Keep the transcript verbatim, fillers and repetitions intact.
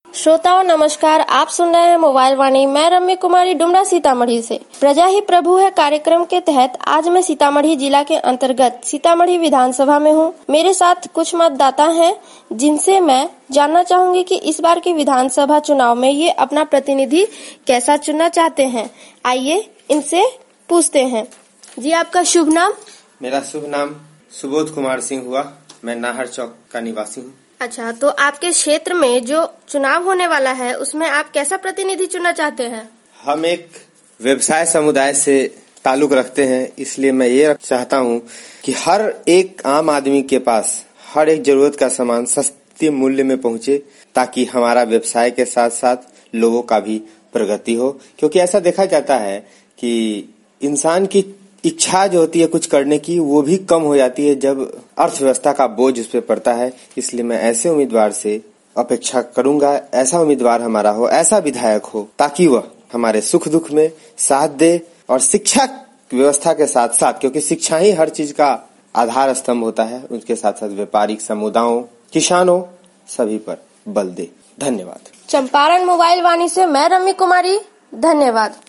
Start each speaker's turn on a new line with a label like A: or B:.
A: श्रोताओं नमस्कार, आप सुन रहे हैं मोबाइल वाणी। मैं रम्य कुमारी डुमरा सीतामढ़ी से। प्रजा ही प्रभु है कार्यक्रम के तहत आज मैं सीतामढ़ी जिला के अंतर्गत सीतामढ़ी विधानसभा में हूँ। मेरे साथ कुछ मतदाता हैं जिनसे मैं जानना चाहूंगी कि इस बार के विधानसभा चुनाव में ये अपना प्रतिनिधि कैसा चुनना चाहते हैं। आइए इनसे पूछते हैं। जी, आपका शुभ नाम?
B: मेरा शुभ नाम सुबोध कुमार सिंह हुआ। मैं नाहर चौक का निवासी हूँ।
A: अच्छा, तो आपके क्षेत्र में जो चुनाव होने वाला है उसमें आप कैसा प्रतिनिधि चुनना चाहते हैं?
B: हम एक व्यवसाय समुदाय से ताल्लुक रखते हैं, इसलिए मैं ये चाहता हूँ कि हर एक आम आदमी के पास हर एक जरूरत का सामान सस्ते मूल्य में पहुँचे, ताकि हमारा व्यवसाय के साथ साथ लोगों का भी प्रगति हो। क्योंकि ऐसा देखा जाता है कि इंसान की इच्छा जो होती है कुछ करने की, वो भी कम हो जाती है जब अर्थव्यवस्था का बोझ उस पर पड़ता है। इसलिए मैं ऐसे उम्मीदवार से अपेक्षा करूंगा, ऐसा उम्मीदवार हमारा हो, ऐसा विधायक हो, ताकि वह हमारे सुख दुख में साथ दे और शिक्षा व्यवस्था के साथ साथ, क्योंकि शिक्षा ही हर चीज का आधार स्तंभ होता है, उसके साथ साथ व्यापारिक समुदायों, किसानों, सभी पर बल दे। धन्यवाद।
A: चंपारण मोबाइल वाणी से मैं रम्य कुमारी, धन्यवाद।